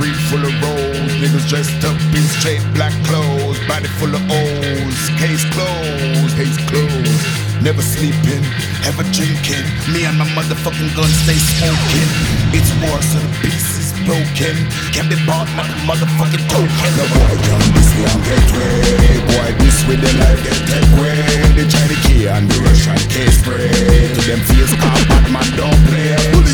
street full of roads, niggas dressed up in straight black clothes, body full of O's, case closed, case closed. Never sleeping, ever drinking. Me and my motherfucking gun stay smoking. It's war, so the peace is broken. Can be bought like a motherfucking token. The boy can this me and get way. Boy, this with the life get